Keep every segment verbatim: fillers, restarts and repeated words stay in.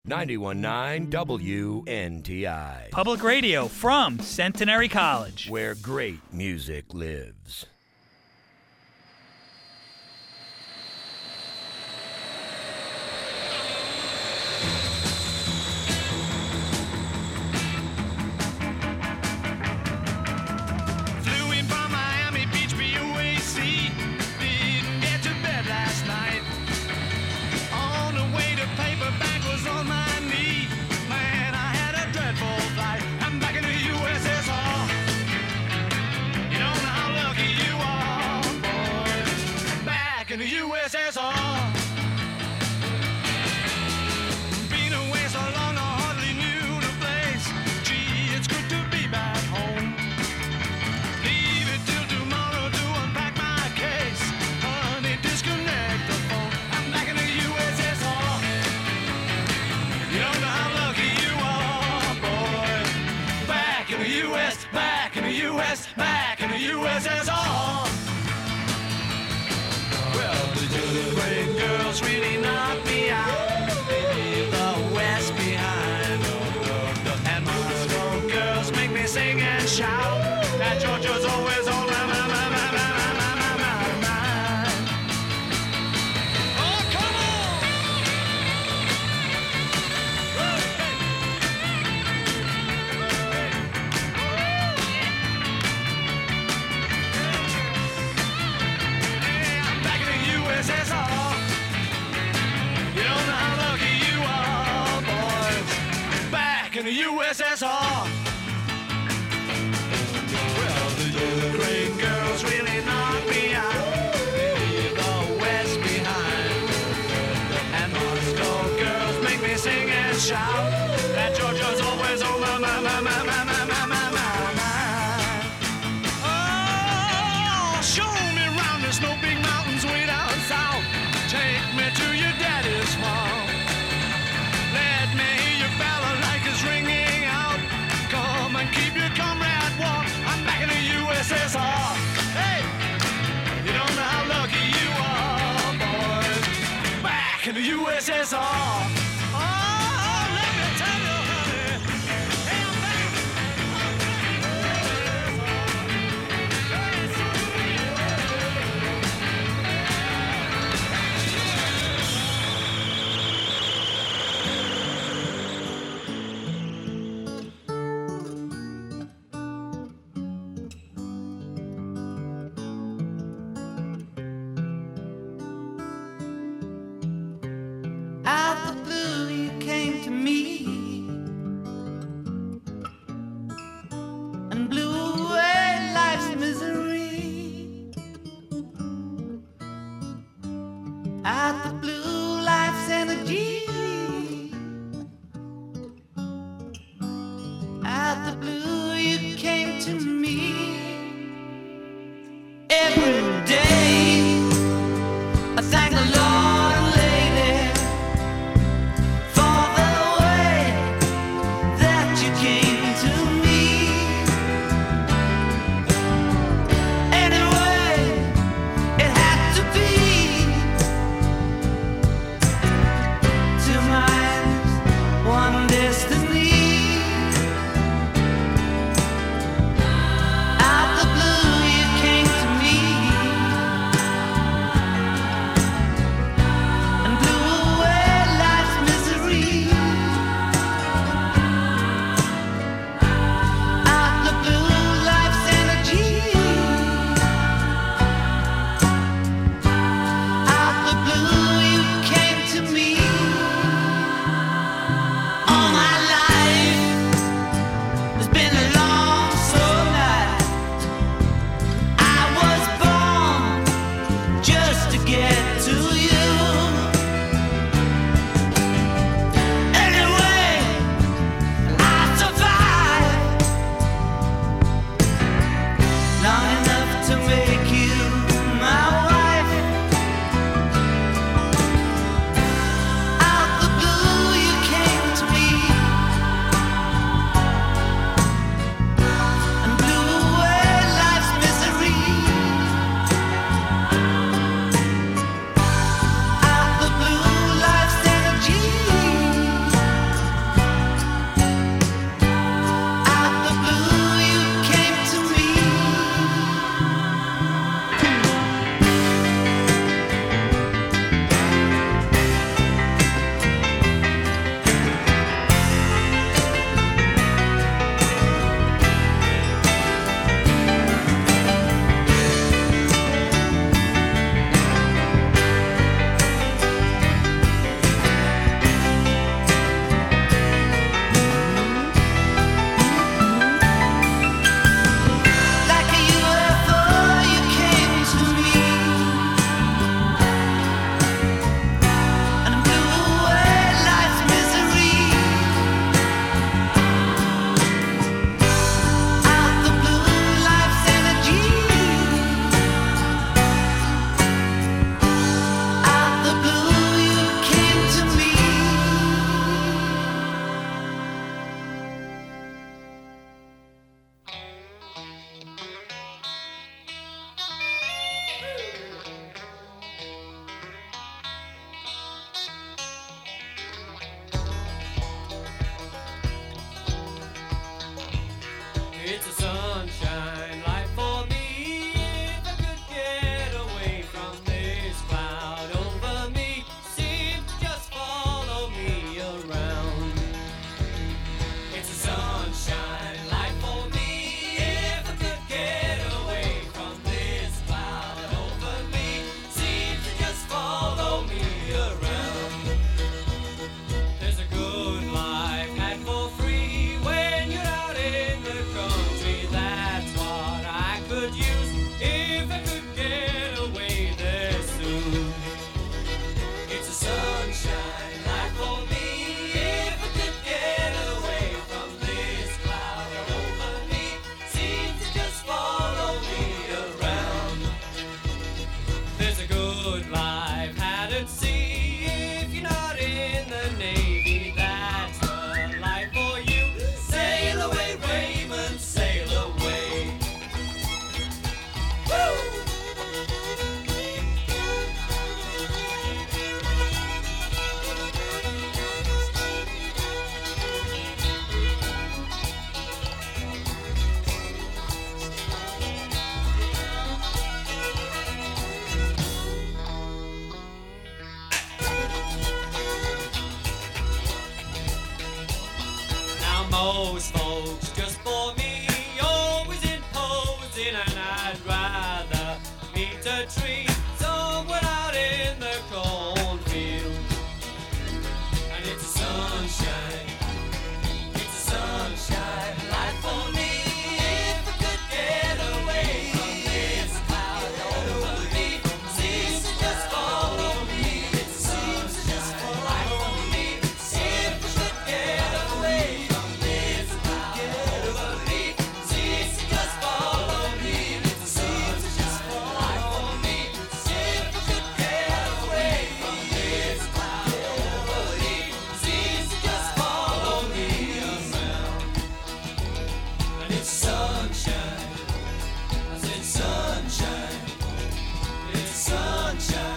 ninety-one point nine W N T I. Public radio from Centenary College, where great music lives. In the U S S R, been away so long I hardly knew the place. Gee, it's good to be back home. Leave it till tomorrow to unpack my case. Honey, disconnect the phone. I'm back in the U S S R. You don't know how lucky you are, boy. Back in the U S, back in the U S, back in the U S S R. The great girls really knock me out. They leave the West behind. And Moscow girls make me sing and shout. That Georgia's always on my, my, my, my, my, my, my, my mind. Oh, come on! Hey, I'm back in the U S S R. In the U S S R. Well, the Ukraine girls really knock me out. They leave the West behind. And Moscow girls make me sing and shout. That Georgia's always on my, my, my, my, my, my, my, my, my, my. Oh, show me round, there's no big mountains way down south. Take me to your daddy's farm. Let me hear your balalaika's ringing out. Come and keep your comrade warm. I'm back in the U S S R. Hey, you don't know how lucky you are, boys. Back in the U S S R. Oh, let me tell you, honey. Hey, I'm back. At the blue most folks just for me, always imposing, and I'd rather meet a tree somewhere out in the cornfield. And it's sunshine, it's a sunshine life for me. If I could get away from this cloud over me, seems to just follow me. It seems to just follow me. If I could get away from this cloud over me, seems to just follow me. It seems to just follow me. If I could get away from this cloud over me, seems to just follow me around. And it's sunshine, I said sunshine, it's sunshine.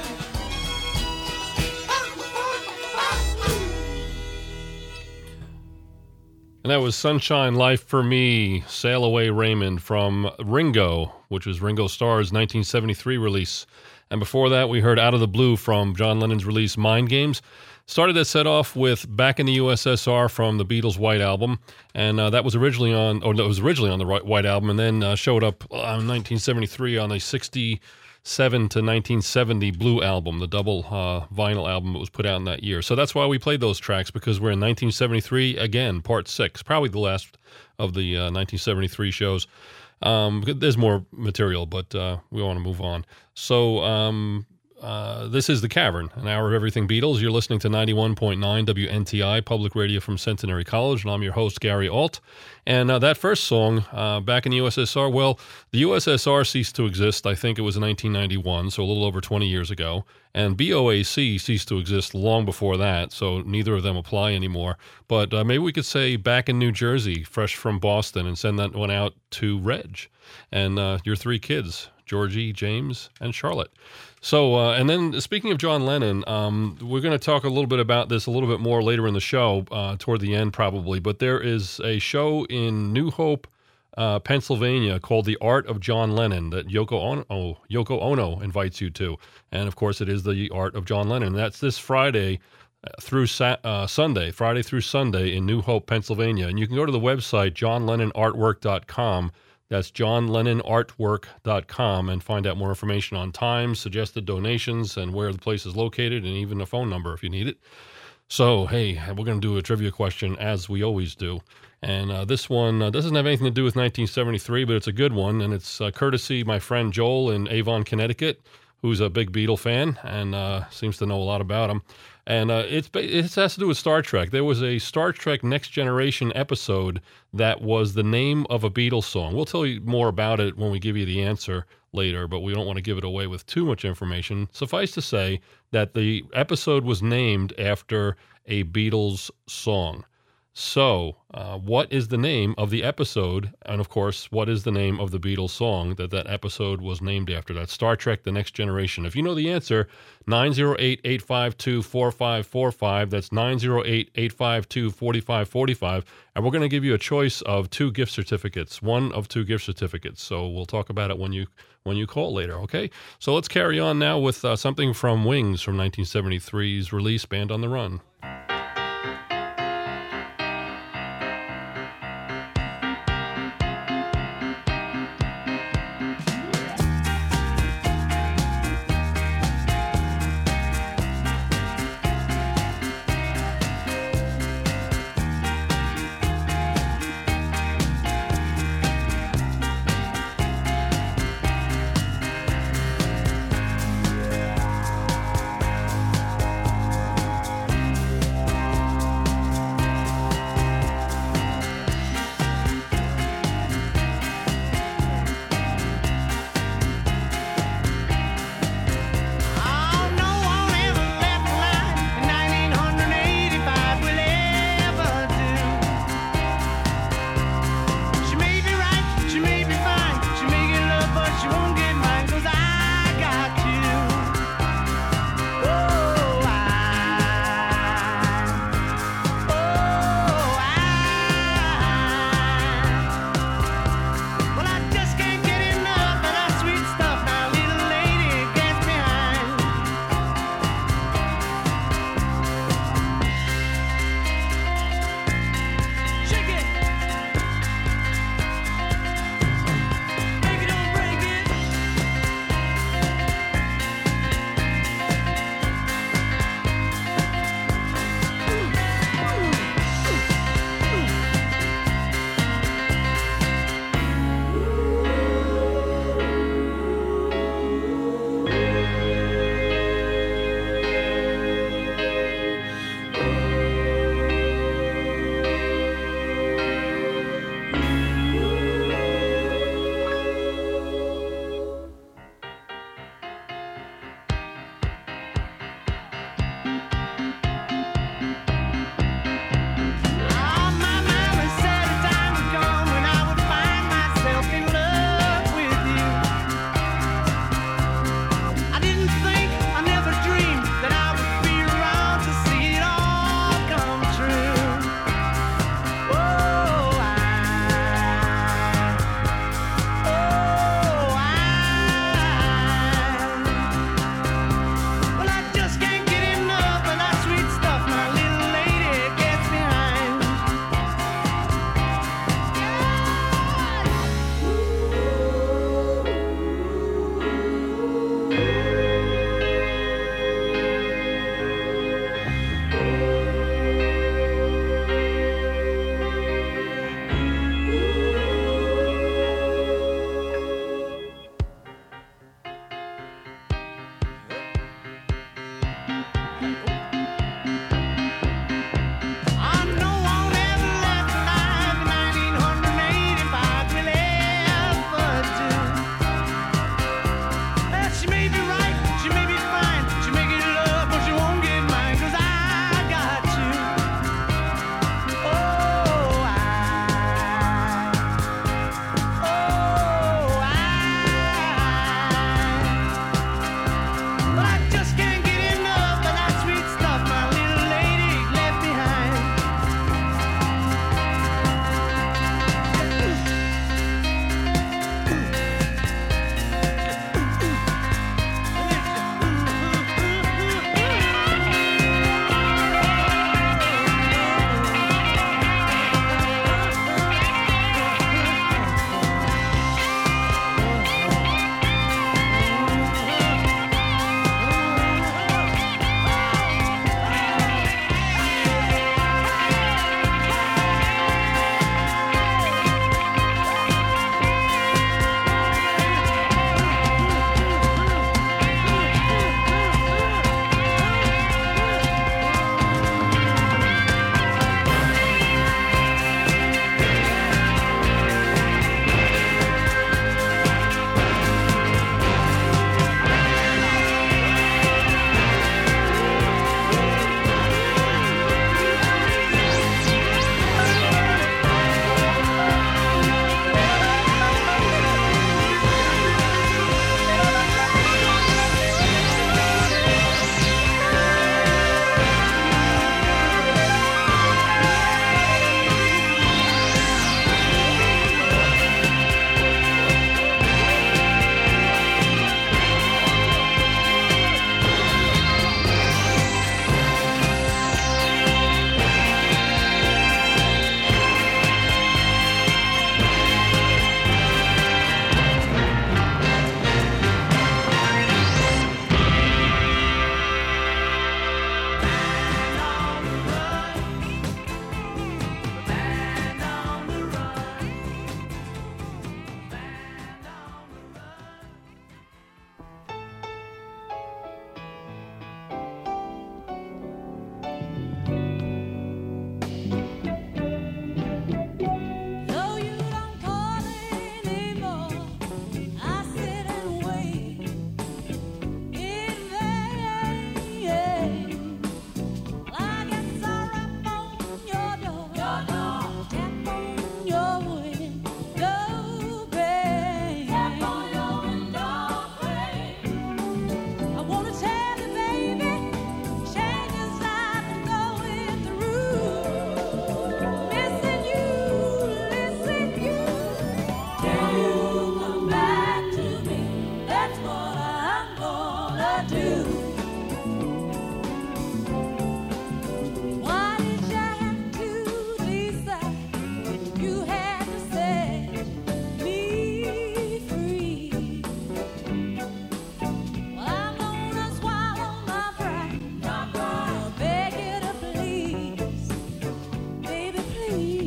And that was Sunshine Life for Me, Sail Away Raymond from Ringo, which was Ringo Starr's nineteen seventy-three release. And before that, we heard Out of the Blue from John Lennon's release Mind Games. Started that set off with Back in the U S S R from the Beatles' White Album. And uh, that was originally on, or no, it was originally on the White Album, and then uh, showed up uh, in nineteen seventy-three on the sixty-seven to nineteen seventy Blue Album, the double uh, vinyl album that was put out in that year. So that's why we played those tracks, because we're in nineteen seventy-three, again, part six, probably the last of the uh, nineteen seventy-three shows. Um, there's more material, but uh, we want to move on. So um, uh, this is The Cavern, an hour of everything Beatles. You're listening to ninety-one point nine W N T I, public radio from Centenary College, and I'm your host, Gary Alt. And uh, that first song, uh, Back in the U S S R, well, the U S S R ceased to exist, I think it was in nineteen ninety-one, so a little over twenty years ago. And B O A C ceased to exist long before that, so neither of them apply anymore. But uh, maybe we could say Back in New Jersey, fresh from Boston, and send that one out to Reg and uh, your three kids, Georgie, James, and Charlotte. So, uh, and then speaking of John Lennon, um, we're going to talk a little bit about this a little bit more later in the show, uh, toward the end probably, but there is a show in New Hope, uh, Pennsylvania called The Art of John Lennon that Yoko Ono, oh, Yoko Ono invites you to. And of course it is The Art of John Lennon. That's this Friday through sa- uh, Sunday, Friday through Sunday in New Hope, Pennsylvania. And you can go to the website, john lennon artwork dot com. That's john lennon artwork dot com, and find out more information on times, suggested donations, and where the place is located, and even a phone number if you need it. So, hey, we're going to do a trivia question, as we always do. And uh, this one uh, doesn't have anything to do with nineteen seventy-three, but it's a good one, and it's uh, courtesy my friend Joel in Avon, Connecticut, who's a big Beatle fan and uh, seems to know a lot about them. And uh, it's, it has to do with Star Trek. There was a Star Trek Next Generation episode that was the name of a Beatles song. We'll tell you more about it when we give you the answer later, but we don't want to give it away with too much information. Suffice to say that the episode was named after a Beatles song. So, uh, what is the name of the episode? And of course, what is the name of the Beatles song that that episode was named after? That's Star Trek The Next Generation. If you know the answer, nine oh eight, eight five two, four five four five. That's nine oh eight, eight five two, four five four five. And we're going to give you a choice of two gift certificates, one of two gift certificates. So we'll talk about it when you when you call later, okay? So let's carry on now with uh, something from Wings from nineteen seventy-three's release, Band on the Run.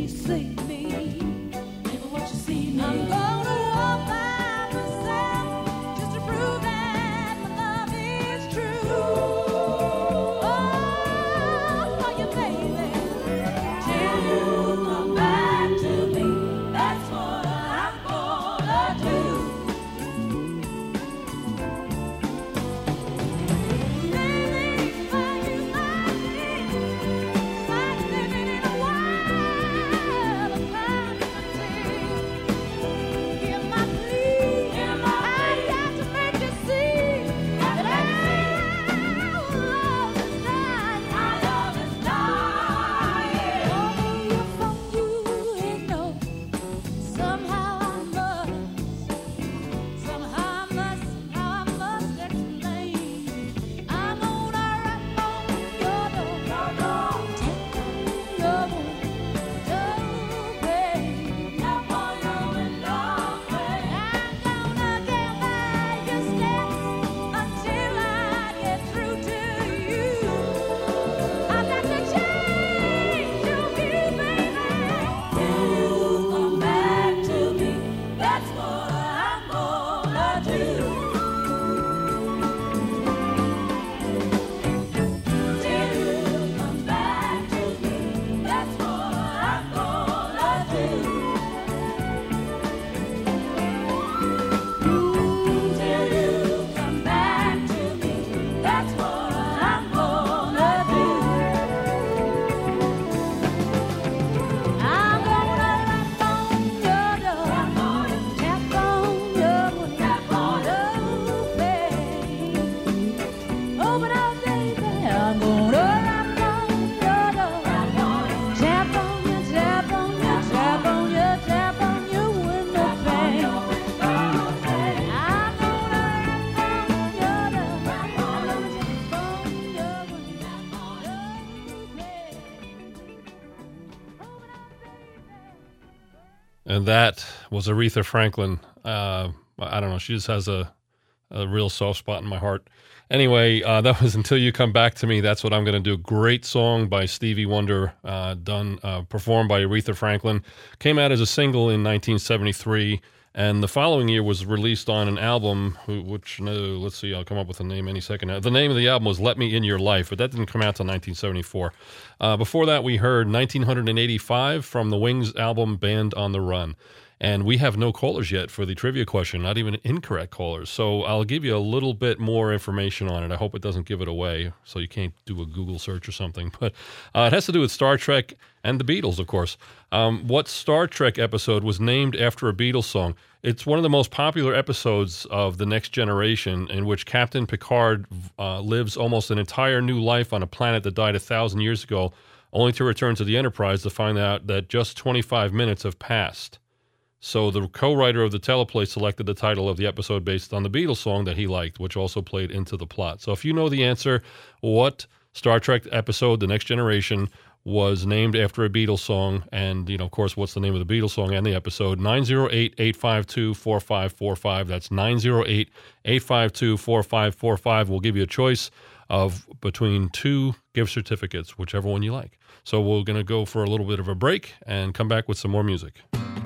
you see me. Never what you see me. I'm gonna walk by myself just to prove that my love is true. Oh, for you, baby. Till you come back to me. That's what I'm gonna do. And that was Aretha Franklin. Uh, I don't know. She just has a, a real soft spot in my heart. Anyway, uh, that was Until You Come Back to Me. That's what I'm going to do. Great song by Stevie Wonder, uh, done, uh, performed by Aretha Franklin. Came out as a single in nineteen seventy-three, and the following year was released on an album, which, no, let's see, I'll come up with a name any second now. The name of the album was Let Me In Your Life, but that didn't come out until nineteen seventy-four. Uh, before that, we heard nineteen eighty-five from the Wings album Band on the Run. And we have no callers yet for the trivia question, not even incorrect callers. So I'll give you a little bit more information on it. I hope it doesn't give it away, so you can't do a Google search or something. But uh, it has to do with Star Trek and the Beatles, of course. Um, what Star Trek episode was named after a Beatles song? It's one of the most popular episodes of The Next Generation, in which Captain Picard uh, lives almost an entire new life on a planet that died a thousand years ago, only to return to the Enterprise to find out that just twenty-five minutes have passed. So the co-writer of the teleplay selected the title of the episode based on the Beatles song that he liked, which also played into the plot. So if you know the answer, what Star Trek episode, The Next Generation, was named after a Beatles song, and, you know, of course, what's the name of the Beatles song and the episode, nine oh eight, eight five two, four five four five. That's nine oh eight, eight five two, four five four five. We'll give you a choice of between two gift certificates, whichever one you like. So we're going to go for a little bit of a break and come back with some more music.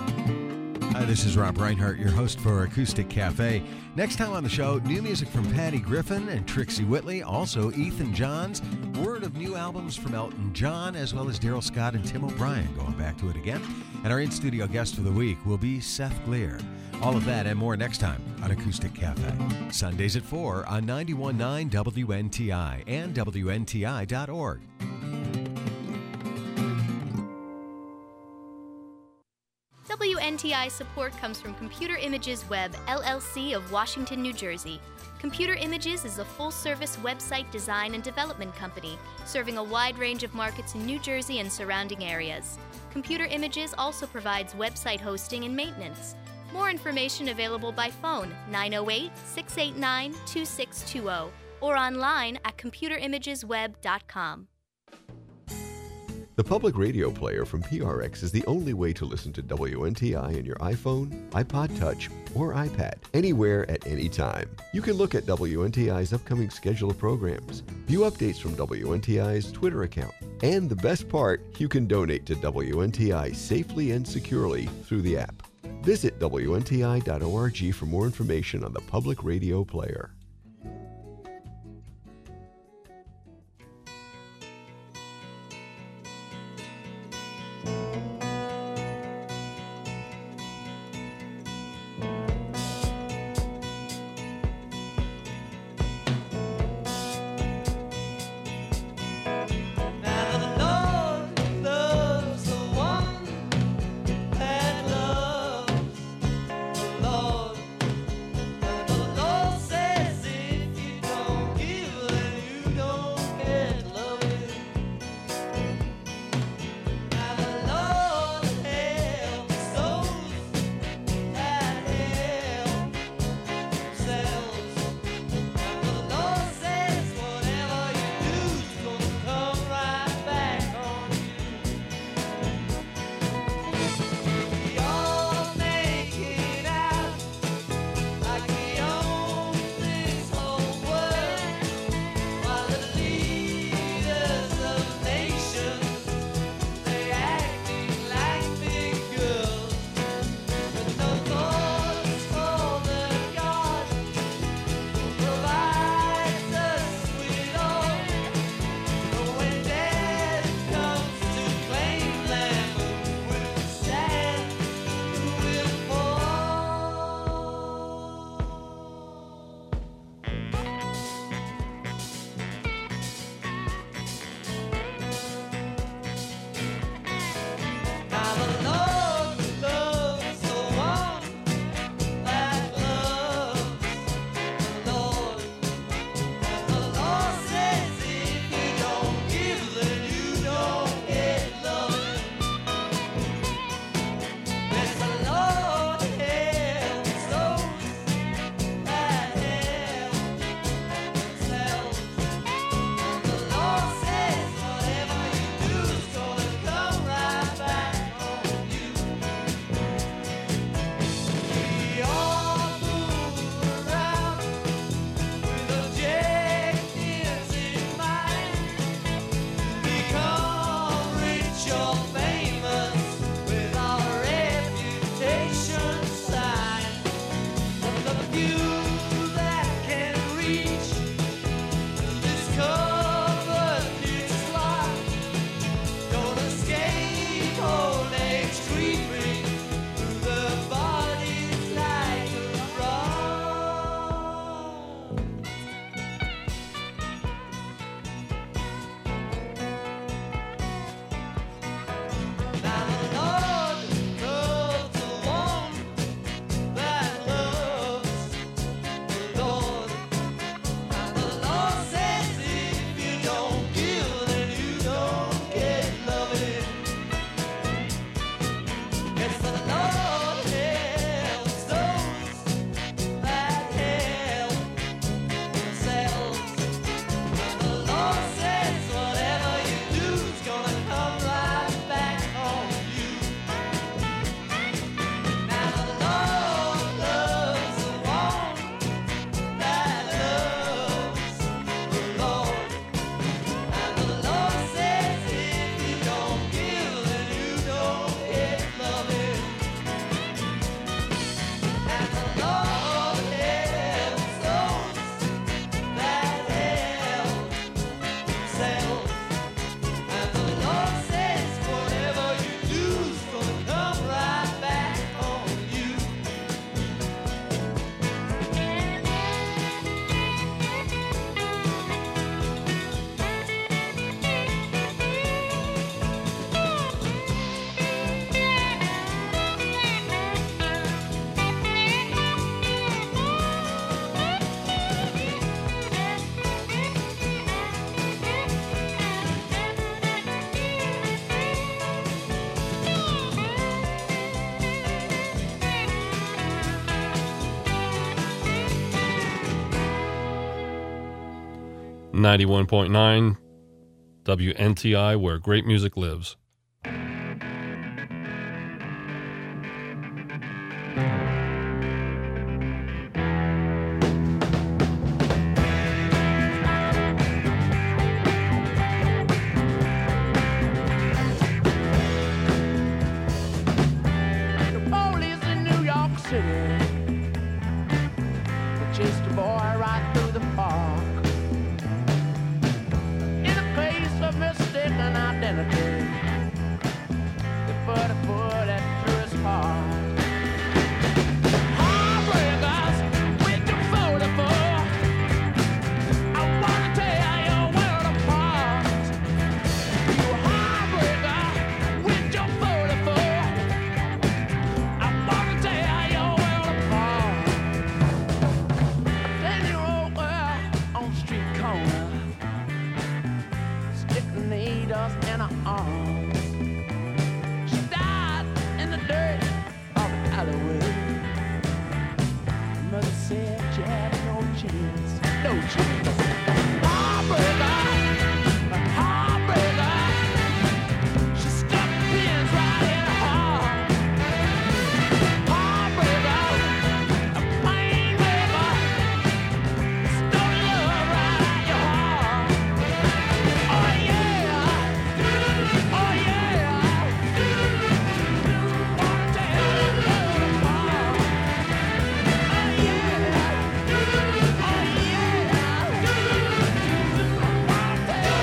Hi, this is Rob Reinhart, your host for Acoustic Cafe. Next time on the show, new music from Patty Griffin and Trixie Whitley, also Ethan Johns, word of new albums from Elton John, as well as Daryl Scott and Tim O'Brien, going back to it again. And our in-studio guest for the week will be Seth Gleer. All of that and more next time on Acoustic Cafe. Sundays at four on ninety-one point nine W N T I and W N T I dot org. W N T I support comes from Computer Images Web, L L C of Washington, New Jersey. Computer Images is a full-service website design and development company serving a wide range of markets in New Jersey and surrounding areas. Computer Images also provides website hosting and maintenance. More information available by phone nine oh eight, six eight nine, two six two zero or online at computer images web dot com. The public radio player from P R X is the only way to listen to W N T I on your iPhone, iPod Touch, or iPad, anywhere at any time. You can look at W N T I's upcoming schedule of programs, view updates from W N T I's Twitter account, and the best part, you can donate to W N T I safely and securely through the app. Visit W N T I dot org for more information on the public radio player. ninety-one point nine W N T I, where great music lives. The police in New York City, they chased a boy right through the park. In a case of mistaken identity, they put a bullet through his heart. Heartbreakers, with your forty-four, I wanna tear your world apart. You heartbreaker, with your forty-four, I wanna tear your world apart. Ten-year-old girl on the street corner, sticking needles in her arms. She died in the dirt of the alleyway. Her mother said she had no chance, no chance. Heartbreaker, heartbreaker, she stuck pins right in her heart. Heartbreaker, a pain breaker, stole love right out your heart. Oh yeah, oh yeah, wanna tear your world apart. Oh yeah, oh yeah, wanna tear your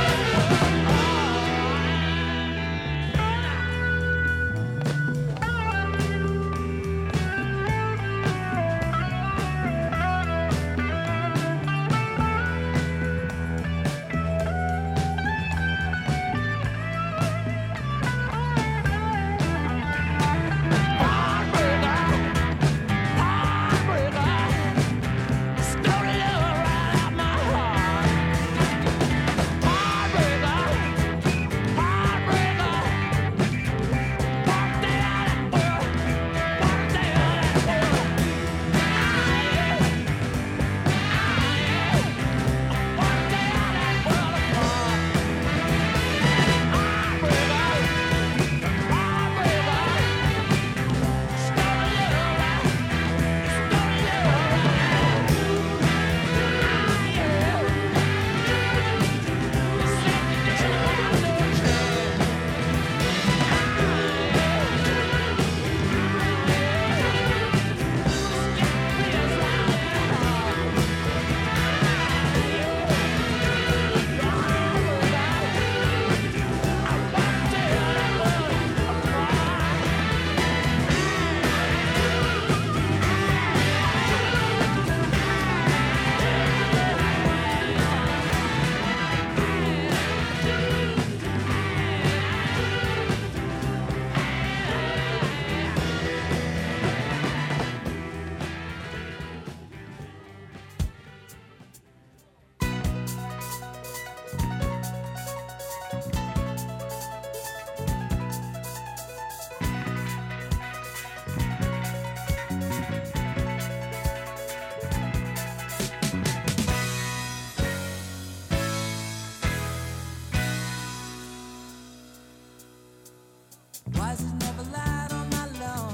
Why is it never light on my lawn?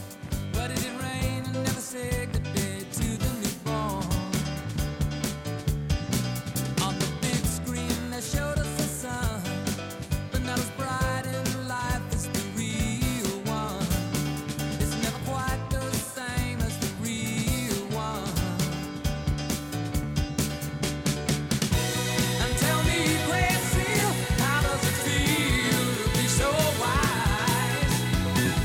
Why did it rain and never say goodbye to the newborn? On the big screen they showed us the sun, but not as bright in life as the real one. It's never quite the same as the real one. And tell me, Gracie, how does it feel to be so wise?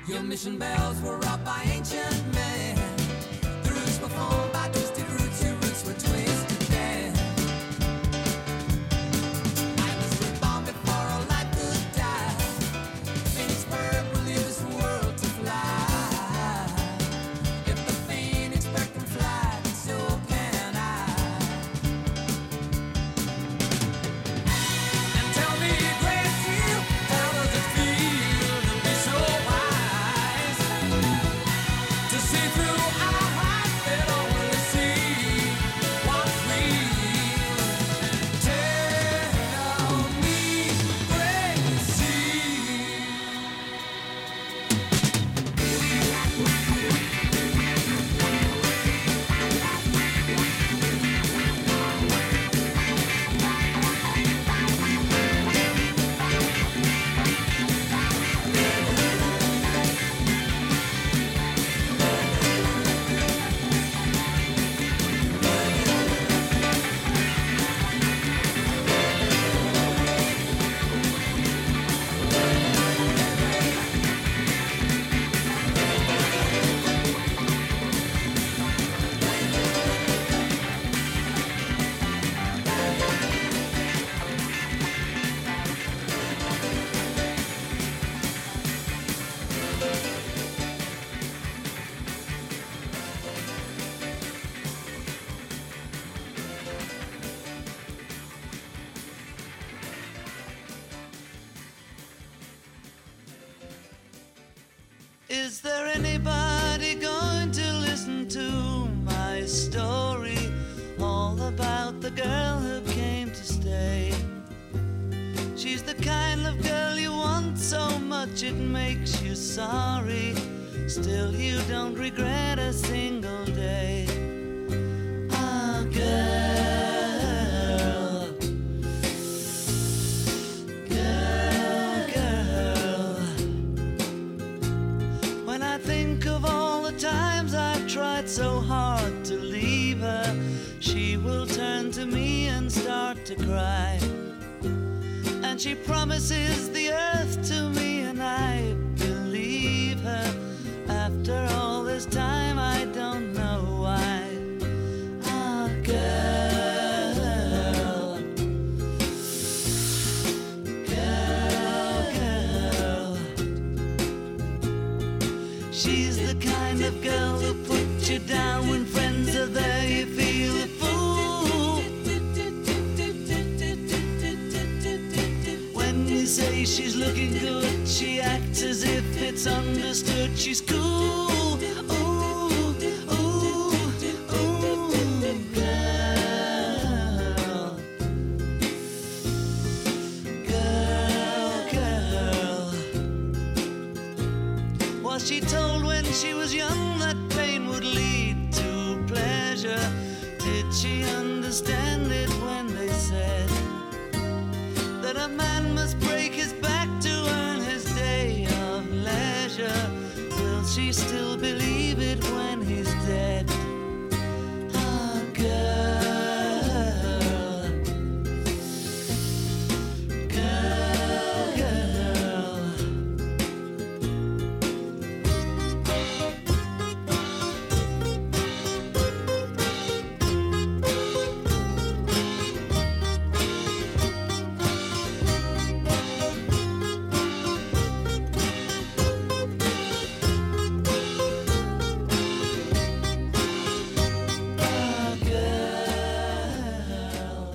Your mission bells were wrought by ancient men. The roots were formed by twisted roots. Your roots were twisted then. I was reborn before all life could die. Phoenix bird will leave this world to fly. If the phoenix bird can fly, then so can I. And tell me, Gracie, how does it feel to be so wise? To see through our hearts that only see what's real. Tell me, Gracie. Is there anybody going to listen to my story? All about the girl who came to stay. She's the kind of girl you want so much it makes you sorry. Still you don't regret a single day. Ah, girl, girl, girl. When I think of all the times I've tried so hard to leave her, she will turn to me and start to cry. And she promises the earth to me, and I believe her. After all this time, I don't know why. Ah, girl, girl, girl. She's the kind of girl who puts you down when friends are there. You feel a fool. When you say she's looking good, she acts as if it's understood. She's cool. Ooh, ooh, ooh, girl, girl, girl. Was she told when she was young that pain would lead to pleasure? Did she understand it when they said that a man must break his back to earn his day of leisure? Will she still believe it when he's dead? Ah, girl, girl, girl. Ah, girl.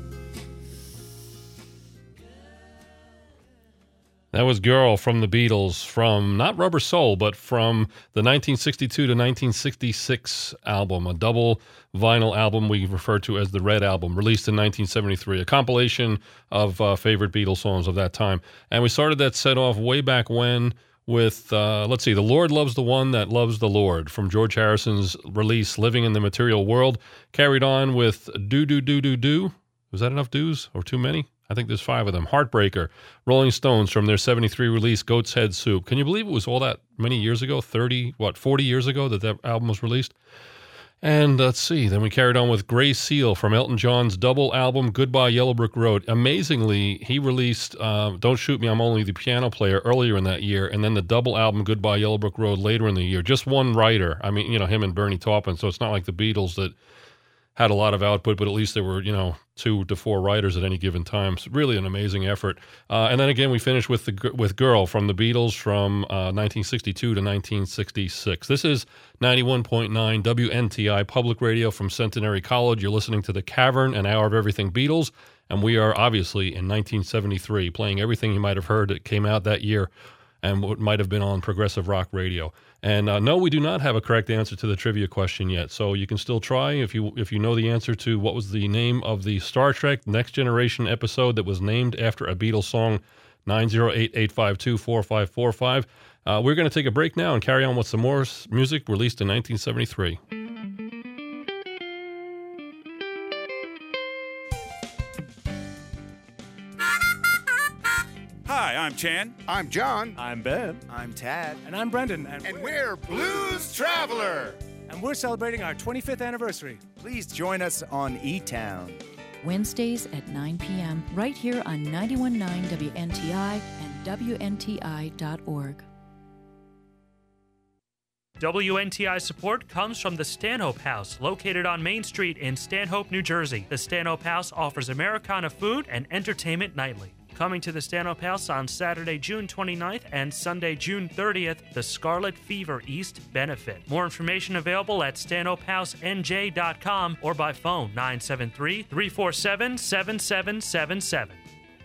That was Girl from the Beatles, from not Rubber Soul, but from the nineteen sixty-two to nineteen sixty-six album, a double vinyl album we refer to as the Red Album, released in nineteen seventy-three, a compilation of uh, favorite Beatles songs of that time. And we started that set off way back when with, uh, let's see, The Lord Loves the One That Loves the Lord, from George Harrison's release, Living in the Material World, carried on with Do Do Do Do Do. Was that enough do's or too many? I think there's five of them. Heartbreaker, Rolling Stones from their seventy-three release, Goat's Head Soup. Can you believe it was all that many years ago? thirty, what, forty years ago that that album was released? And let's see, then we carried on with Gray Seal from Elton John's double album, Goodbye Yellow Brick Road. Amazingly, he released uh, Don't Shoot Me, I'm Only the Piano Player earlier in that year, and then the double album, Goodbye Yellow Brick Road, later in the year. Just one writer. I mean, you know, him and Bernie Taupin, so it's not like the Beatles that had a lot of output, but at least there were, you know, two to four writers at any given time. So really an amazing effort. Uh, and then again, we finished with the with Girl from the Beatles from uh, nineteen sixty-two to nineteen sixty-six. This is ninety-one point nine W N T I Public Radio from Centenary College. You're listening to The Cavern, an hour of everything Beatles, and we are obviously in nineteen seventy-three, playing everything you might have heard that came out that year and what might have been on progressive rock radio. And uh, no, we do not have a correct answer to the trivia question yet. So you can still try if you if you know the answer to what was the name of the Star Trek Next Generation episode that was named after a Beatles song, nine zero eight, eight five two, four five four five. Uh, we're going to take a break now and carry on with some more music released in nineteen seventy-three. Hi, I'm Chan. I'm John. I'm Ben. I'm Tad. And I'm Brendan. And, And we're Blues Traveler. and we're celebrating our twenty-fifth anniversary. Please join us on E-Town. Wednesdays at nine p.m. right here on ninety-one point nine W N T I and W N T I dot org. W N T I support comes from the Stanhope House, located on Main Street in Stanhope, New Jersey. The Stanhope House offers Americana food and entertainment nightly. Coming to the Stanhope House on Saturday, June twenty-ninth and Sunday, June thirtieth, the Scarlet Fever East Benefit. More information available at stanhope house n j dot com or by phone nine seven three, three four seven, seven seven seven seven.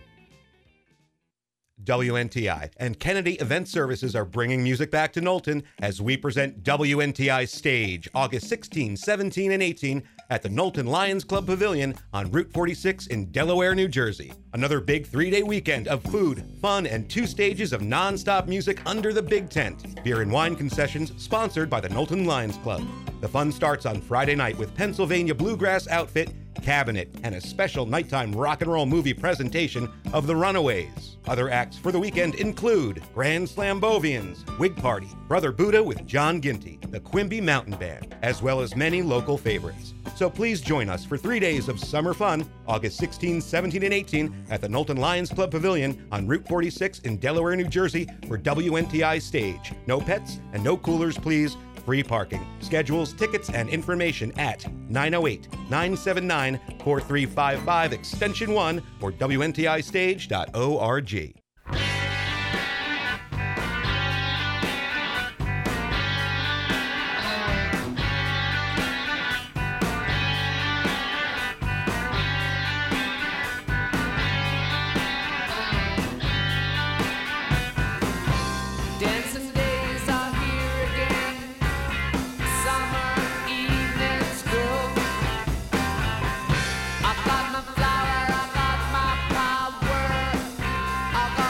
W N T I and Kennedy Event Services are bringing music back to Knowlton as we present W N T I Stage August sixteenth, seventeenth, and eighteenth at the Knowlton Lions Club Pavilion on Route forty-six in Delaware, New Jersey. Another big three-day weekend of food, fun, and two stages of non-stop music under the big tent. Beer and wine concessions sponsored by the Knowlton Lions Club. The fun starts on Friday night with Pennsylvania Bluegrass outfit Cabinet and a special nighttime rock and roll movie presentation of The Runaways. Other acts for the weekend include Grand Slambovians, Wig Party, Brother Buddha with John Ginty, the Quimby Mountain Band, as well as many local favorites. So please join us for three days of summer fun, August sixteenth, seventeenth, and eighteenth at the Knowlton Lions Club Pavilion on Route forty-six in Delaware, New Jersey for W N T I Stage. No pets and no coolers, please. Free parking. Schedules, tickets, and information at nine oh eight, nine seven nine, four three five five extension one or W N T I stage dot org. Dancing days are here again. Summer evenings grow. I got my flower, I got my power. I got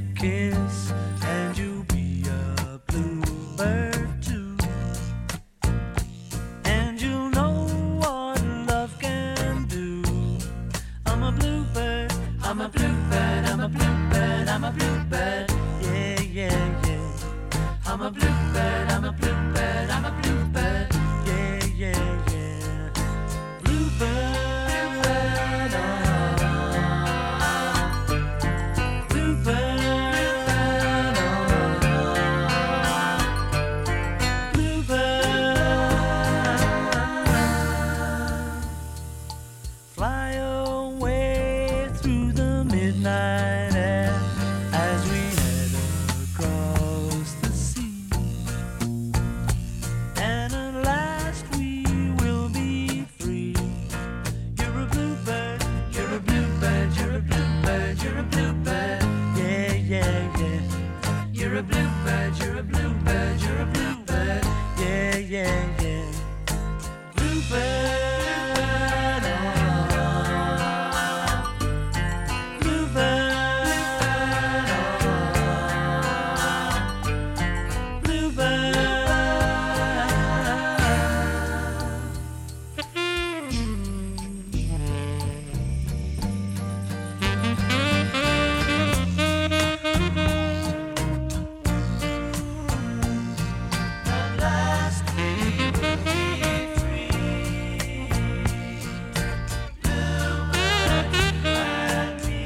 kiss, and you'll be a bluebird too. And you'll know what love can do. I'm a bluebird, I'm a bluebird, I'm a bluebird, I'm a bluebird. Yeah, yeah, yeah. I'm a bluebird, I'm a bluebird, I'm a bluebird. Yeah, yeah, yeah. Bluebird, oh. Bluebird, oh. Bluebird. Fly away through the midnight air as we head across the sea. And at last we will be free. You're a bluebird, you're a bluebird, you're a bluebird, you're a bluebird. Yeah, yeah, yeah. You're a bluebird, you're a bluebird, you're a bluebird. Yeah, yeah, yeah. Bluebird, oh. Bluebird, oh. Bluebird. At last we will be free. Bluebird and me.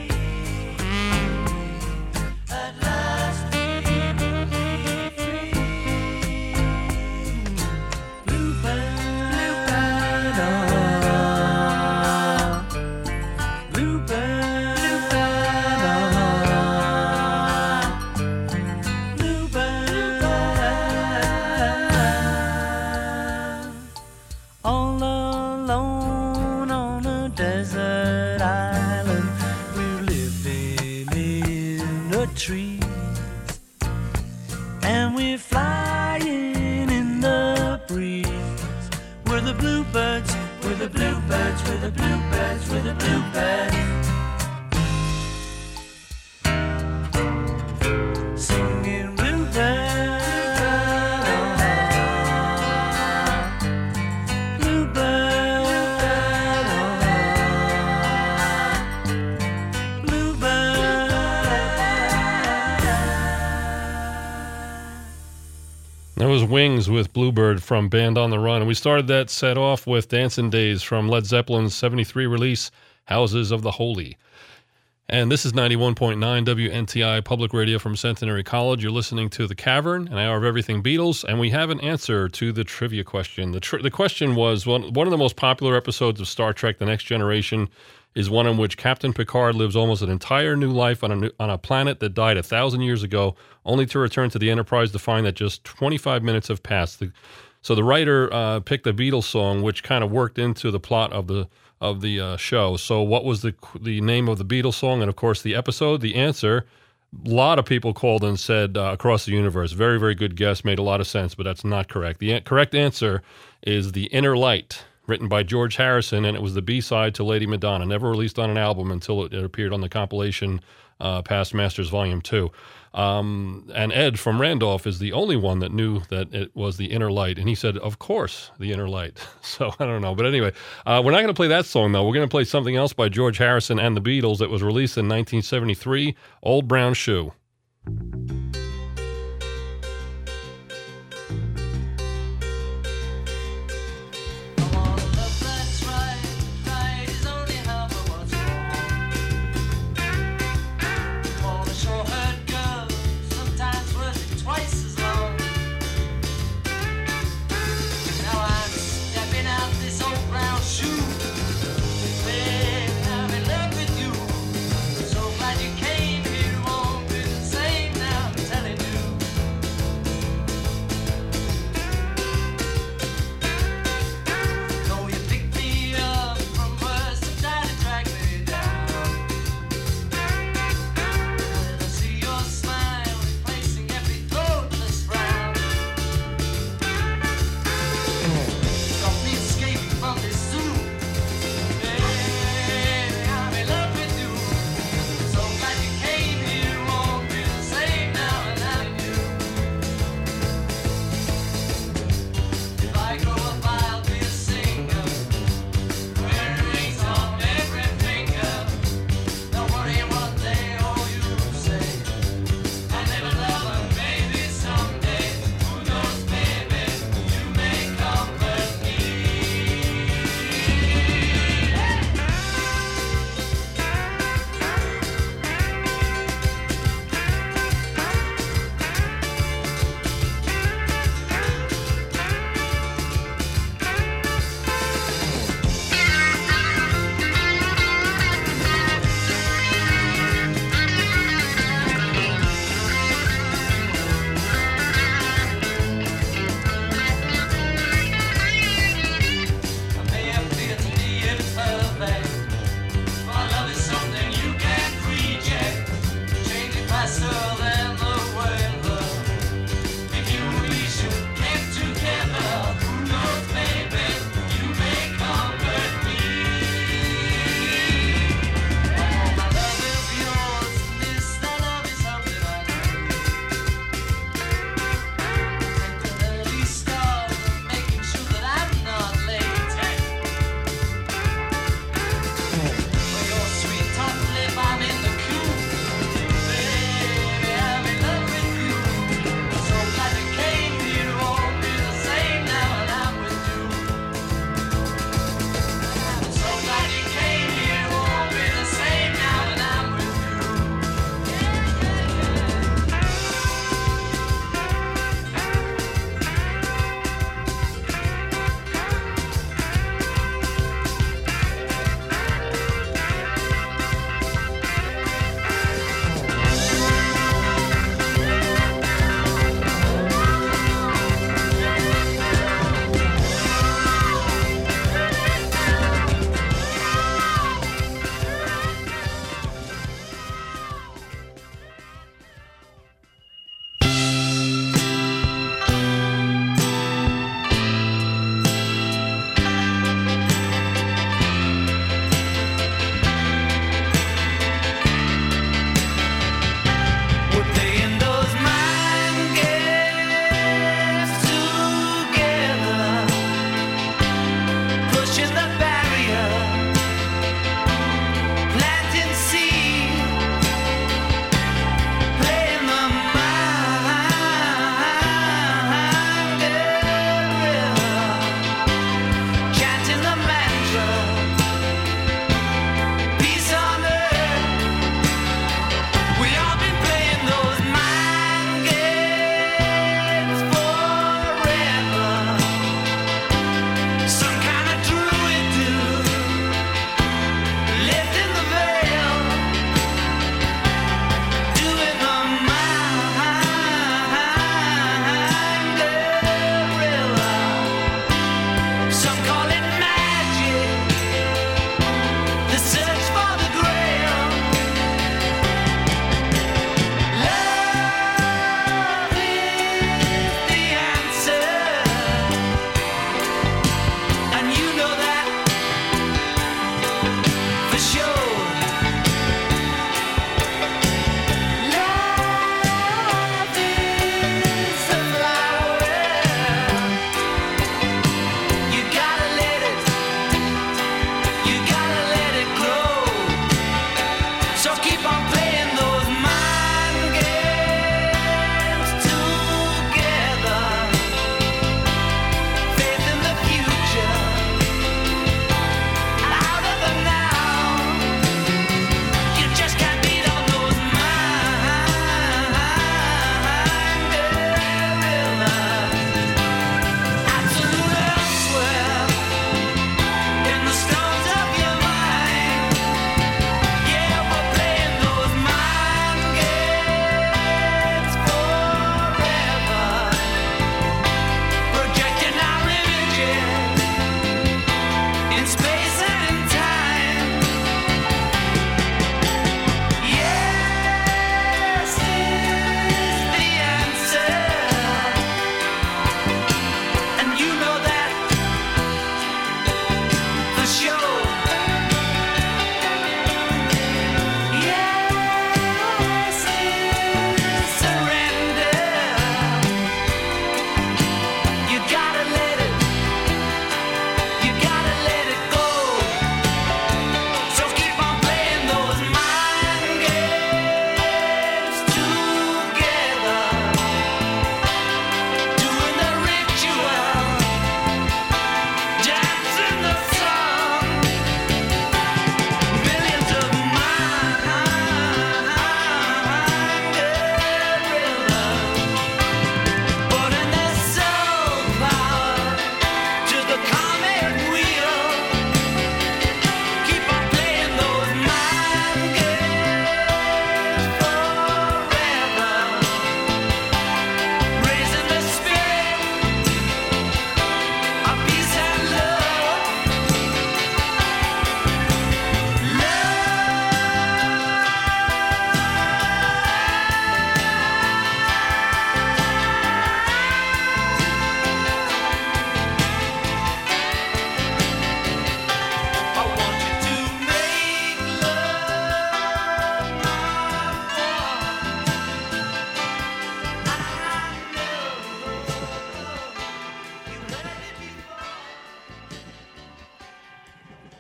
At last we will be free. Bluebird, bluebird, oh. Bluebird, bluebird, oh. Bluebird. All alone on a desert island, we're living in a tree, and we're flying in the breeze. We're the bluebirds, we're the bluebirds, we're the bluebirds, we're the bluebirds. Singing bluebird, bluebird, That was Wings with Bluebird from Band on the Run. And we started that set off with Dancing Days from Led Zeppelin's seventy-three release, Houses of the Holy. And this is ninety-one point nine W N T I Public Radio from Centenary College. You're listening to The Cavern, an hour of everything Beatles, and we have an answer to the trivia question. The, tr- the question was, one, one of the most popular episodes of Star Trek The Next Generation is one in which Captain Picard lives almost an entire new life on a, new, on a planet that died a thousand years ago, only to return to the Enterprise to find that just twenty-five minutes have passed. The, so the writer uh, picked a Beatles song, which kind of worked into the plot of the of the uh, show. So what was the the name of the Beatles song, and of course the episode? The answer, a lot of people called and said uh, Across the Universe. Very, very good guess, made a lot of sense, but that's not correct. The a- correct answer is The Inner Light, written by George Harrison, and it was the B-side to Lady Madonna, never released on an album until it, it appeared on the compilation uh, Past Masters Volume two. Um, and Ed from Randolph is the only one that knew that it was The Inner Light, and he said, of course, The Inner Light. So I don't know. But anyway, uh, we're not going to play that song, though. We're going to play something else by George Harrison and the Beatles that was released in nineteen seventy-three, Old Brown Shoe. I'm in love with you. So glad you came here on this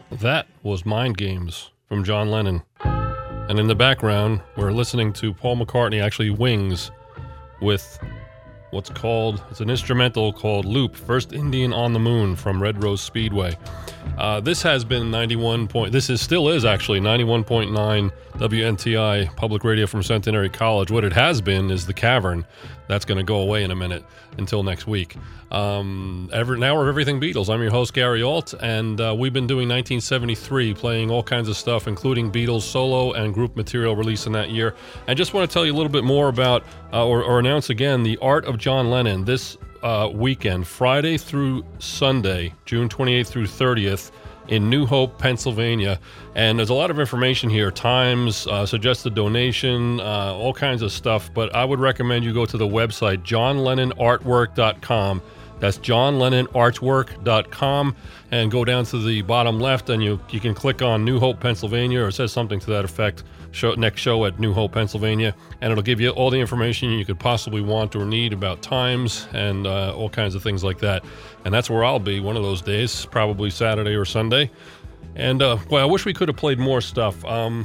That was Mind Games from John Lennon. And in the background, we're listening to Paul McCartney, actually Wings, with what's called, it's an instrumental called Loop, First Indian on the Moon from Red Rose Speedway. Uh, this has been ninety-one point, this is still is actually ninety-one point nine W N T I Public Radio from Centenary College. What it has been is The Cavern. That's going to go away in a minute until next week. Um, ever, an hour of everything Beatles. I'm your host, Gary Alt, and uh, we've been doing nineteen seventy-three, playing all kinds of stuff, including Beatles solo and group material released in that year. I just want to tell you a little bit more about, uh, or, or announce again, The Art of John Lennon. This uh, weekend, Friday through Sunday, June twenty-eighth through thirtieth, in New Hope, Pennsylvania. And there's a lot of information here, times, uh, suggested donation, uh, all kinds of stuff. But I would recommend you go to the website, john lennon artwork dot com. That's john lennon artwork dot com, and go down to the bottom left, and you you can click on New Hope, Pennsylvania, or it says something to that effect. Show, next show at New Hope, Pennsylvania, and it'll give you all the information you could possibly want or need about times and uh, all kinds of things like that. And that's where I'll be one of those days, probably Saturday or Sunday. And uh, well, I wish we could have played more stuff. Um,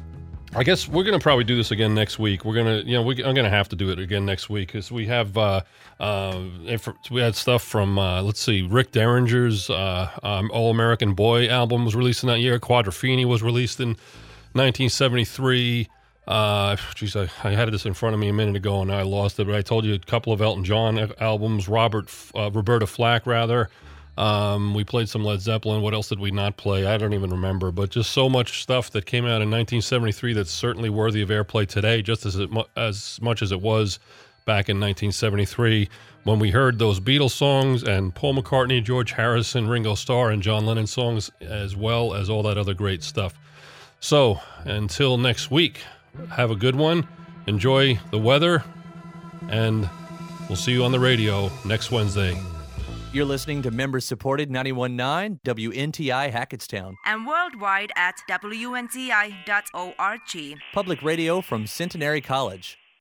I guess we're going to probably do this again next week. We're going to, you know, we, I'm going to have to do it again next week because we have, uh, uh, inf- we had stuff from, uh, let's see, Rick Derringer's uh, um, All American Boy album was released in that year. Quadrophenia was released in nineteen seventy-three. Uh, geez, I, I had this in front of me a minute ago and I lost it, but I told you a couple of Elton John albums, Robert, uh, Roberta Flack, rather. Um, we played some Led Zeppelin. What else did we not play? I don't even remember, but just so much stuff that came out in nineteen seventy-three that's certainly worthy of airplay today, just as it, as much as it was back in nineteen seventy-three when we heard those Beatles songs and Paul McCartney, George Harrison, Ringo Starr, and John Lennon songs, as well as all that other great stuff. So, until next week, have a good one, enjoy the weather, and we'll see you on the radio next Wednesday. You're listening to member-supported ninety-one point nine W N T I Hackettstown. And worldwide at W N T I dot org. Public radio from Centenary College.